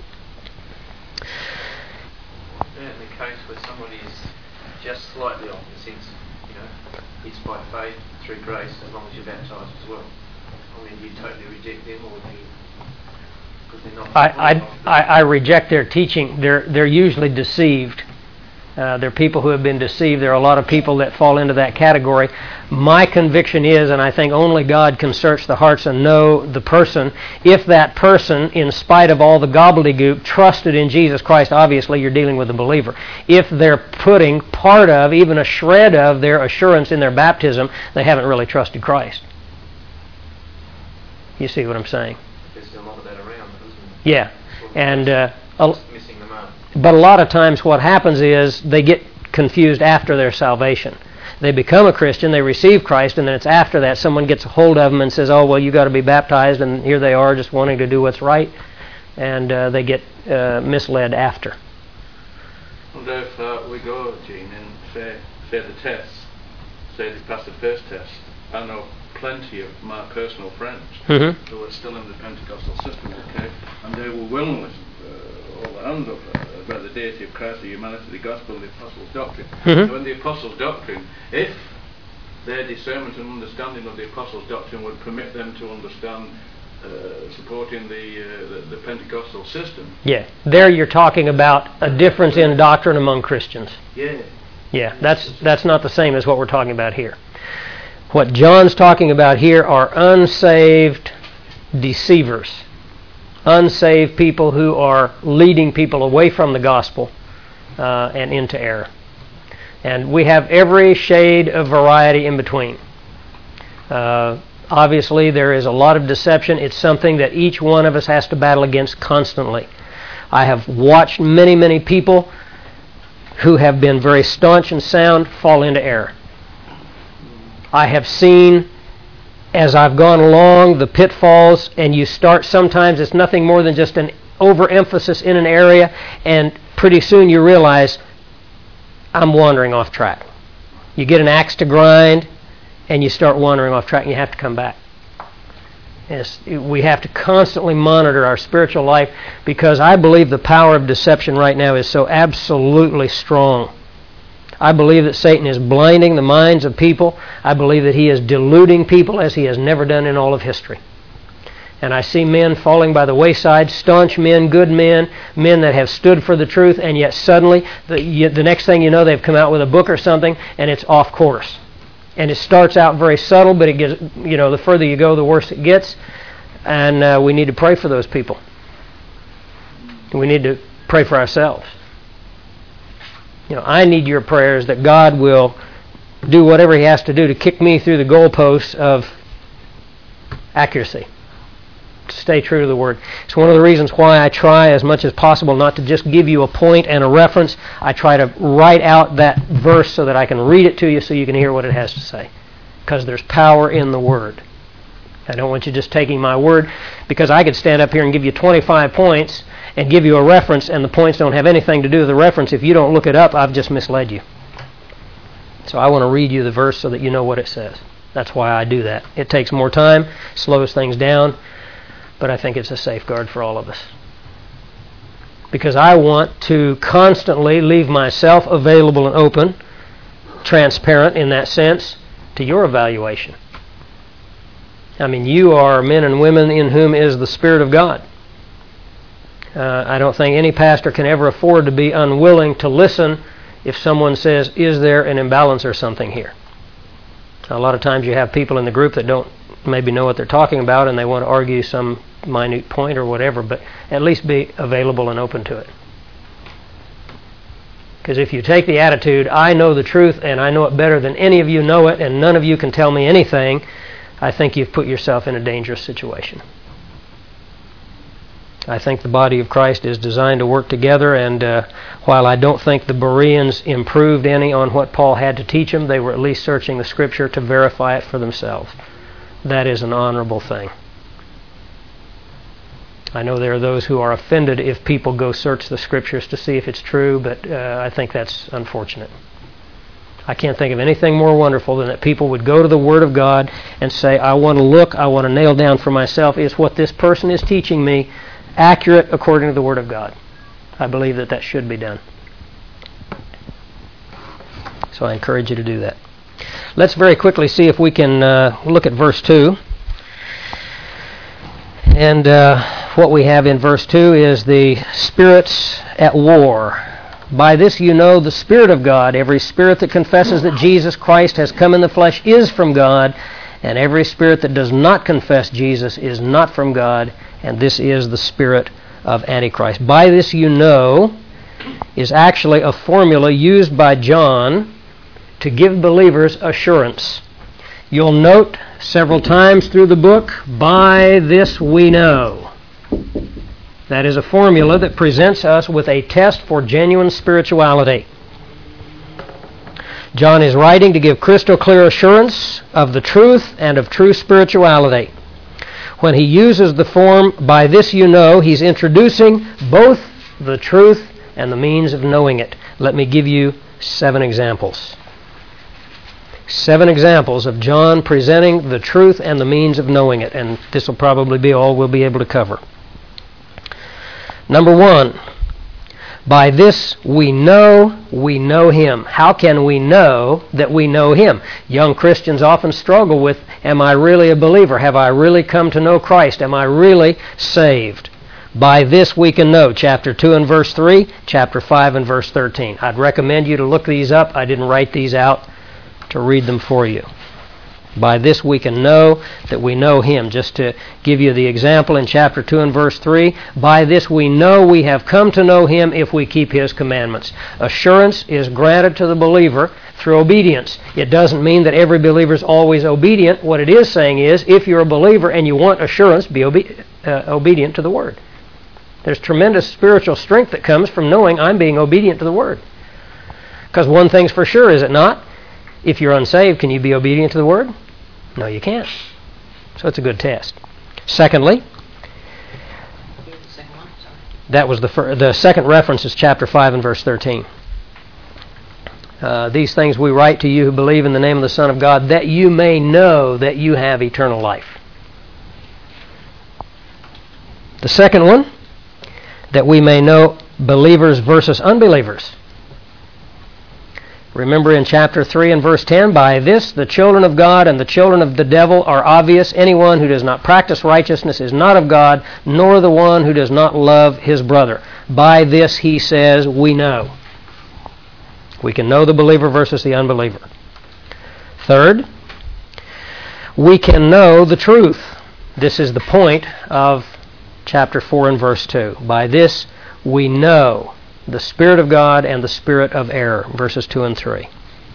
Just slightly off, in the sense, you know, it's by faith through grace as long as you're baptised as well. I mean, do you totally reject them, or do you? Because they're not. I, I, I, I reject their teaching. They're they're usually deceived. Uh, they're people who have been deceived. There are a lot of people that fall into that category. My conviction is, and I think only God can search the hearts and know the person, if that person, in spite of all the gobbledygook, trusted in Jesus Christ. Obviously, you're dealing with a believer. If they're putting part of, even a shred of, their assurance in their baptism, they haven't really trusted Christ. You see what I'm saying? There's a lot of that around, isn't there? Yeah. And uh, a, missing the mark. But a lot of times what happens is they get confused after their salvation. They become a Christian, they receive Christ, and then it's after that someone gets a hold of them and says, oh, well, you got to be baptized, and here they are just wanting to do what's right, and uh, they get uh, misled after. And if uh, we go, Gene, and say, say the tests, say they pass the first test, I know plenty of my personal friends mm-hmm. who are still in the Pentecostal system, okay, and they will willingly uh, all the hands up uh, about the deity of Christ, the humanity, the gospel, the apostles' doctrine. Mm-hmm. So in the apostles' doctrine, if their discernment and understanding of the apostles' doctrine would permit them to understand uh, supporting the, uh, the the Pentecostal system. Yeah, there you're talking about a difference in doctrine among Christians. Yeah. Yeah, that's that's not the same as what we're talking about here. What John's talking about here are unsaved deceivers. Unsaved people who are leading people away from the gospel uh, and into error. And we have every shade of variety in between. Uh, obviously, there is a lot of deception. It's something that each one of us has to battle against constantly. I have watched many, many people who have been very staunch and sound fall into error. I have seen, as I've gone along, the pitfalls, and you start, sometimes it's nothing more than just an overemphasis in an area, and pretty soon you realize, I'm wandering off track. You get an axe to grind, and you start wandering off track, and you have to come back. It's, we have to constantly monitor our spiritual life, because I believe the power of deception right now is so absolutely strong. I believe that Satan is blinding the minds of people. I believe that he is deluding people as he has never done in all of history. And I see men falling by the wayside, staunch men, good men, men that have stood for the truth, and yet suddenly, the, you, the next thing you know, they've come out with a book or something, and it's off course. And it starts out very subtle, but it gets, you know, the further you go, the worse it gets. And uh, we need to pray for those people. We need to pray for ourselves. You know, I need your prayers that God will do whatever he has to do to kick me through the goalposts of accuracy, to stay true to the Word. It's one of the reasons why I try as much as possible not to just give you a point and a reference. I try to write out that verse so that I can read it to you so you can hear what it has to say, because there's power in the Word. I don't want you just taking my word, because I could stand up here and give you twenty-five points and give you a reference, and the points don't have anything to do with the reference. If you don't look it up, I've just misled you. So I want to read you the verse so that you know what it says. That's why I do that. It takes more time, slows things down, but I think it's a safeguard for all of us. Because I want to constantly leave myself available and open, transparent in that sense, to your evaluation. I mean, you are men and women in whom is the Spirit of God. Uh, I don't think any pastor can ever afford to be unwilling to listen if someone says, is there an imbalance or something here? A lot of times you have people in the group that don't maybe know what they're talking about, and they want to argue some minute point or whatever, but at least be available and open to it. Because if you take the attitude, I know the truth and I know it better than any of you know it, and none of you can tell me anything, I think you've put yourself in a dangerous situation. I think the body of Christ is designed to work together, and uh, while I don't think the Bereans improved any on what Paul had to teach them, they were at least searching the Scripture to verify it for themselves. That is an honorable thing. I know there are those who are offended if people go search the Scriptures to see if it's true, but uh, I think that's unfortunate. I can't think of anything more wonderful than that people would go to the Word of God and say, I want to look, I want to nail down for myself, is what this person is teaching me accurate according to the Word of God? I believe that that should be done. So I encourage you to do that. Let's very quickly see if we can uh, look at verse two. And uh, what we have in verse two is the spirits at war. By this you know the Spirit of God. Every spirit that confesses that Jesus Christ has come in the flesh is from God, and every spirit that does not confess Jesus is not from God, and this is the spirit of Antichrist. By this you know is actually a formula used by John to give believers assurance. You'll note several times through the book, by this we know. That is a formula that presents us with a test for genuine spirituality. John is writing to give crystal clear assurance of the truth and of true spirituality. When he uses the form, by this you know, he's introducing both the truth and the means of knowing it. Let me give you seven examples. Seven examples of John presenting the truth and the means of knowing it, and this will probably be all we'll be able to cover. Number one, by this we know we know Him. How can we know that we know Him? Young Christians often struggle with, am I really a believer? Have I really come to know Christ? Am I really saved? By this we can know. Chapter two and verse three, chapter five and verse thirteen. I'd recommend you to look these up. I didn't write these out to read them for you. By this we can know that we know Him. Just to give you the example in chapter two and verse three, by this we know we have come to know Him if we keep His commandments. Assurance is granted to the believer through obedience. It doesn't mean that every believer is always obedient. What it is saying is, if you're a believer and you want assurance, be obe- uh, obedient to the Word. There's tremendous spiritual strength that comes from knowing I'm being obedient to the Word. Because one thing's for sure, is it not? If you're unsaved, can you be obedient to the Word? No, you can't. So it's a good test. Secondly, that was the fir- the second reference is chapter five and verse thirteen. Uh, These things we write to you who believe in the name of the Son of God, that you may know that you have eternal life. The second one, that we may know believers versus unbelievers. Remember in chapter three and verse ten, by this the children of God and the children of the devil are obvious. Anyone who does not practice righteousness is not of God, nor the one who does not love his brother. By this, he says, we know. We can know the believer versus the unbeliever. Third, we can know the truth. This is the point of chapter four and verse two. By this we know the Spirit of God and the spirit of error, verses two and three.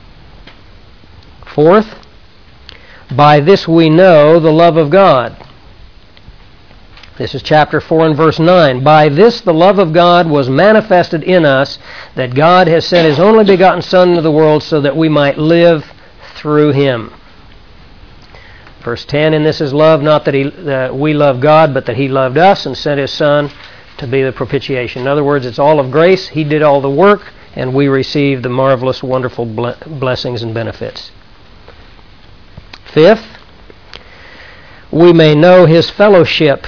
Fourth, by this we know the love of God. This is chapter four and verse nine. By this the love of God was manifested in us, that God has sent His only begotten Son into the world so that we might live through Him. Verse ten, and this is love, not that he, uh, we love God, but that He loved us and sent His Son to be the propitiation. In other words, it's all of grace. He did all the work, and we receive the marvelous, wonderful ble- blessings and benefits. Fifth, we may know His fellowship.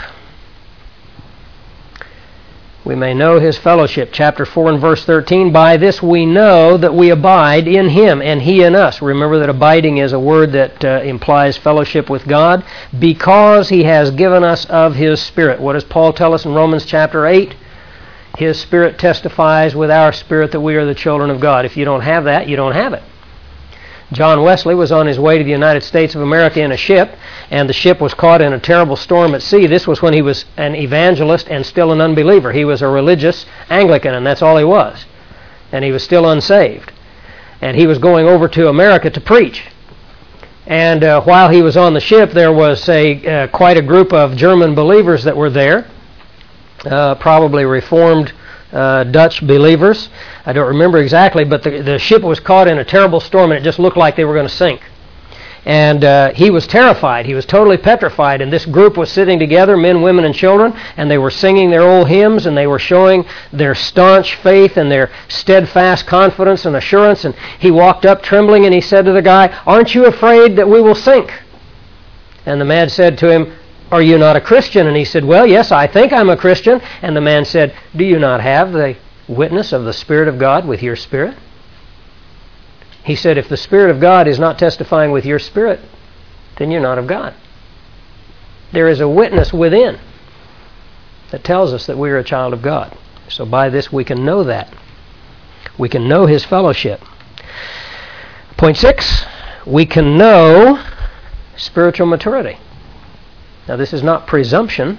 We may know His fellowship. Chapter four and verse thirteen, by this we know that we abide in Him and He in us. Remember that abiding is a word that uh, implies fellowship with God, because He has given us of His Spirit. What does Paul tell us in Romans chapter eight? His Spirit testifies with our spirit that we are the children of God. If you don't have that, you don't have it. John Wesley was on his way to the United States of America in a ship, and the ship was caught in a terrible storm at sea. This was when he was an evangelist and still an unbeliever. He was a religious Anglican, and that's all he was. And he was still unsaved. And he was going over to America to preach. And uh, while he was on the ship, there was a uh, quite a group of German believers that were there, uh, probably Reformed Uh, Dutch believers. I don't remember exactly, but the, the ship was caught in a terrible storm, and it just looked like they were going to sink. And uh, he was terrified. He was totally petrified. And this group was sitting together, men, women, and children, and they were singing their old hymns, and they were showing their staunch faith and their steadfast confidence and assurance. And he walked up trembling, and he said to the guy, "Aren't you afraid that we will sink?" And the man said to him, "Are you not a Christian?" And he said, "Well, yes, I think I'm a Christian." And the man said, "Do you not have the witness of the Spirit of God with your spirit?" He said, "If the Spirit of God is not testifying with your spirit, then you're not of God." There is a witness within that tells us that we are a child of God. So by this we can know that. We can know His fellowship. Point six, we can know spiritual maturity. Now, this is not presumption.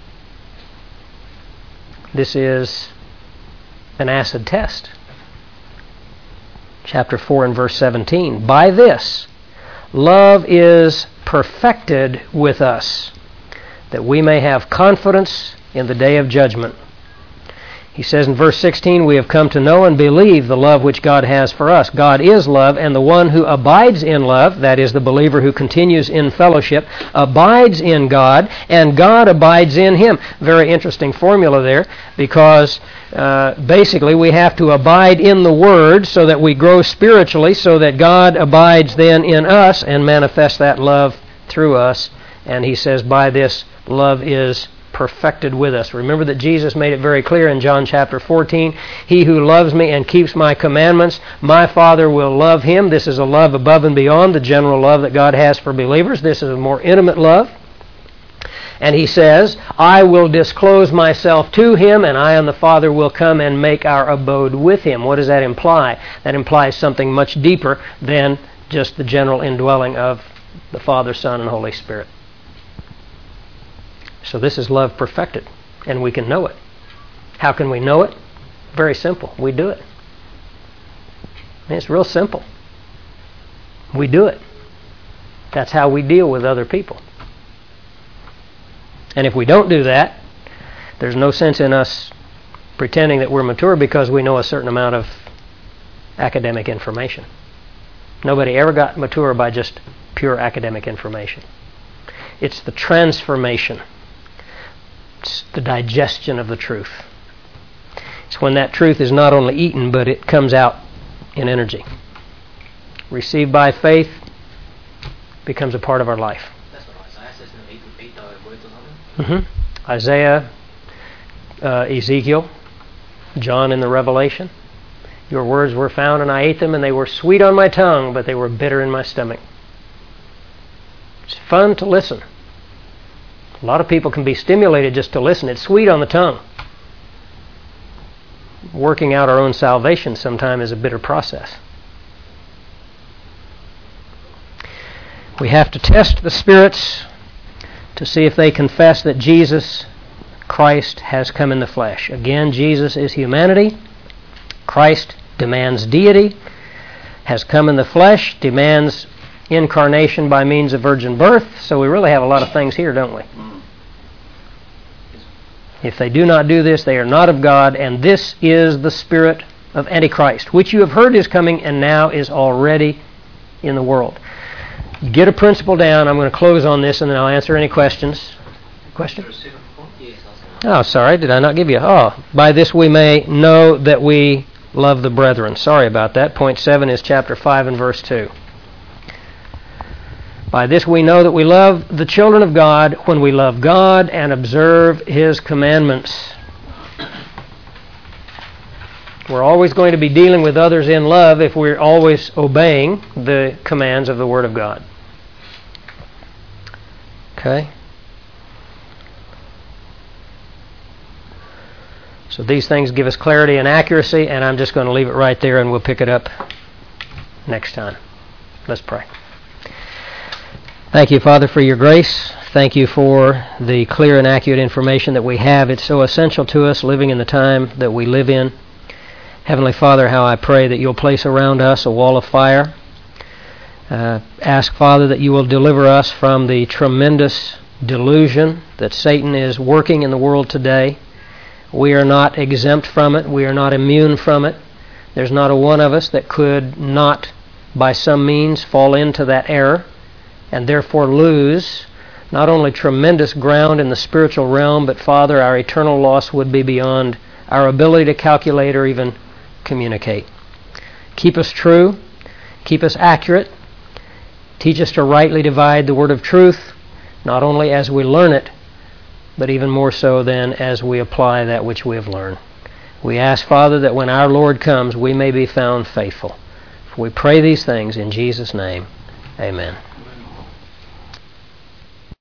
This is an acid test. Chapter four and verse seventeen. By this, love is perfected with us, that we may have confidence in the day of judgment. He says in verse sixteen, we have come to know and believe the love which God has for us. God is love, and the one who abides in love, that is, the believer who continues in fellowship, abides in God, and God abides in him. Very interesting formula there, because uh, basically we have to abide in the Word so that we grow spiritually, so that God abides then in us and manifests that love through us. And he says, by this, love is perfected with us. Remember that Jesus made it very clear in John chapter fourteen, "He who loves me and keeps my commandments, my Father will love him." This is a love above and beyond the general love that God has for believers. This is a more intimate love. And he says, "I will disclose myself to him, and I and the Father will come and make our abode with him." What does that imply? That implies something much deeper than just the general indwelling of the Father, Son, and Holy Spirit. So this is love perfected, and we can know it. How can we know it? Very simple. We do it. And it's real simple. We do it. That's how we deal with other people. And if we don't do that, there's no sense in us pretending that we're mature because we know a certain amount of academic information. Nobody ever got mature by just pure academic information. It's the transformation. It's the digestion of the truth. It's when that truth is not only eaten, but it comes out in energy. Received by faith, becomes a part of our life. That's what Isaiah says, eat, eat thy words or something. Mm-hmm. Isaiah, uh, Ezekiel, John in the Revelation. Your words were found and I ate them, and they were sweet on my tongue, but they were bitter in my stomach. It's fun to listen. A lot of people can be stimulated just to listen. It's sweet on the tongue. Working out our own salvation sometimes is a bitter process. We have to test the spirits to see if they confess that Jesus Christ has come in the flesh. Again, Jesus is humanity. Christ demands deity, has come in the flesh, demands incarnation by means of virgin birth. So we really have a lot of things here, don't we? If they do not do this, they are not of God, and this is the spirit of Antichrist, which you have heard is coming and now is already in the world. Get a principle down. I'm going to close on this, and then I'll answer any questions. Question? Oh, sorry. Did I not give you? Oh, by this we may know that we love the brethren. Sorry about that. Point seven is chapter five and verse two. By this we know that we love the children of God when we love God and observe His commandments. We're always going to be dealing with others in love if we're always obeying the commands of the Word of God. Okay? So these things give us clarity and accuracy, and I'm just going to leave it right there, and we'll pick it up next time. Let's pray. Thank you, Father, for your grace. Thank you for the clear and accurate information that we have. It's so essential to us living in the time that we live in. Heavenly Father, how I pray that you'll place around us a wall of fire. Uh, ask, Father, that you will deliver us from the tremendous delusion that Satan is working in the world today. We are not exempt from it. We are not immune from it. There's not a one of us that could not, by some means, fall into that error and therefore lose not only tremendous ground in the spiritual realm, but, Father, our eternal loss would be beyond our ability to calculate or even communicate. Keep us true. Keep us accurate. Teach us to rightly divide the word of truth, not only as we learn it, but even more so than as we apply that which we have learned. We ask, Father, that when our Lord comes, we may be found faithful. For we pray these things in Jesus' name. Amen.